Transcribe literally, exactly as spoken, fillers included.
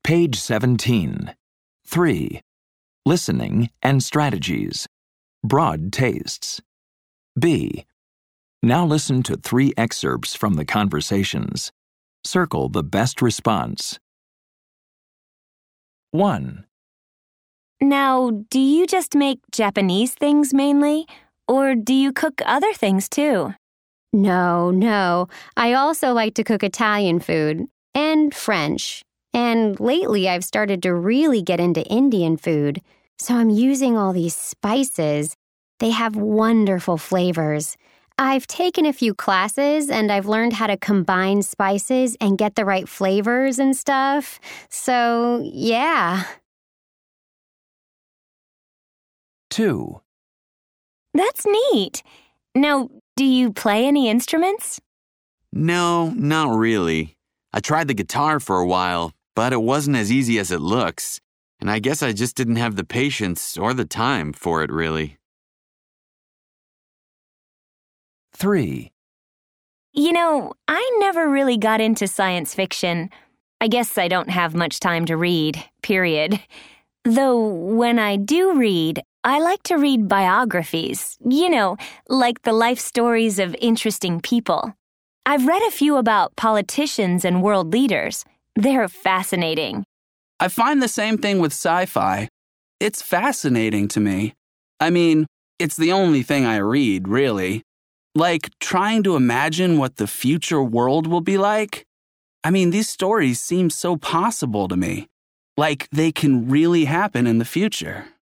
Page seventeen. three. Listening and strategies. Broad tastes. B. Now listen to three excerpts from the conversations. Circle the best response. one. Now, do you just make Japanese things mainly? Or do you cook other things too? No, no. I also like to cook Italian food and French. And lately I've started to really get into Indian food. So I'm using all these spices. They have wonderful flavors. I've taken a few classes and I've learned how to combine spices and get the right flavors and stuff. So, yeah. two. That's neat. Now, do you play any instruments? No, not really. I tried the guitar for a while, but it wasn't as easy as it looks. And I guess I just didn't have the patience or the time for it, really. three. You know, I never really got into science fiction. I guess I don't have much time to read, period. Though when I do read, I like to read biographies, you know, like the life stories of interesting people. I've read a few about politicians and world leaders. They're fascinating. I find the same thing with sci-fi. It's fascinating to me. I mean, it's the only thing I read, really. Like trying to imagine what the future world will be like. I mean, these stories seem so possible to me. Like they can really happen in the future.